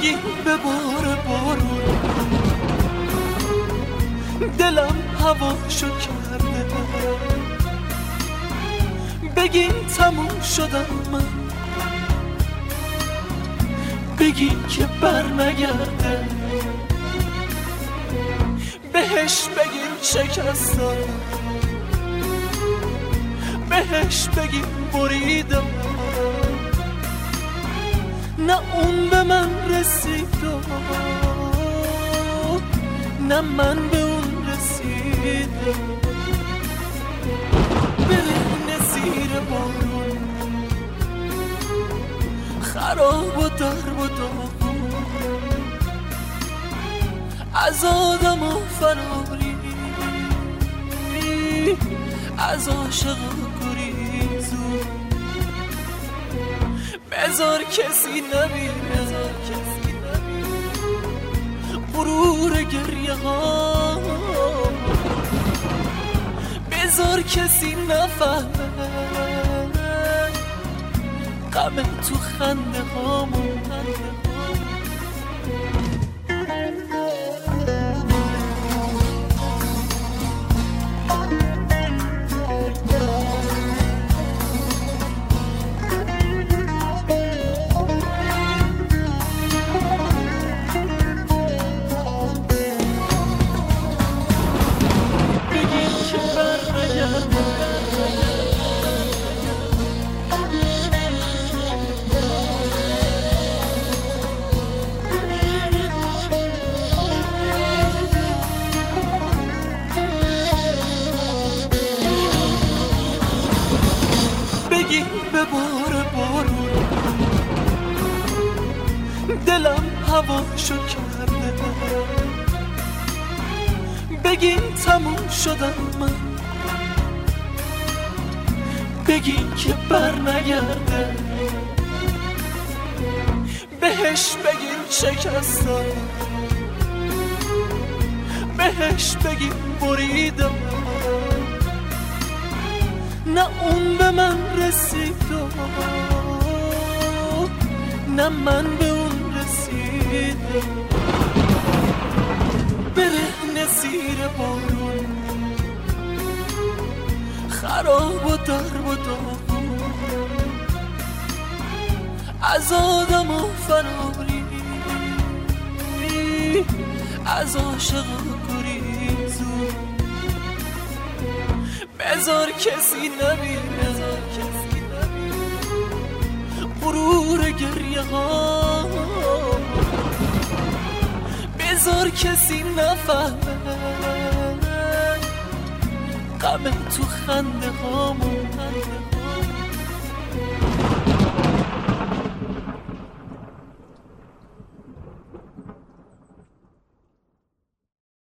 بگی به بارون دلم هواشو کرده، بگین تموم شدم من، بگین که بر نگرده، بهش بگین شکستم، بهش بگین بریدم، نه اون به من رسید نه من به اون رسیدم. برهنه زیر بارون خراب و درب و داغون، از آدم و فراری، از عاشق و گریزون، بذار کسی نبینه غرور گریه ها، بذار کسی نفهمه غم تو خنده هامون. بگی به بارون دلم هواشو کرده، بگین تموم شدم من، بگین که بر نگرده، بهش بگین شکستم، بهش بگین بریدم، نه اون به من رسید نه من به اون رسیدم. برهنه زیر بارون خراب و درب و داغون، از آدم و فراری، از عاشق و گریزون، بذار کسی نبینه غرور گریه ها، بذار کسی نفهمه غم تو خنده هامون.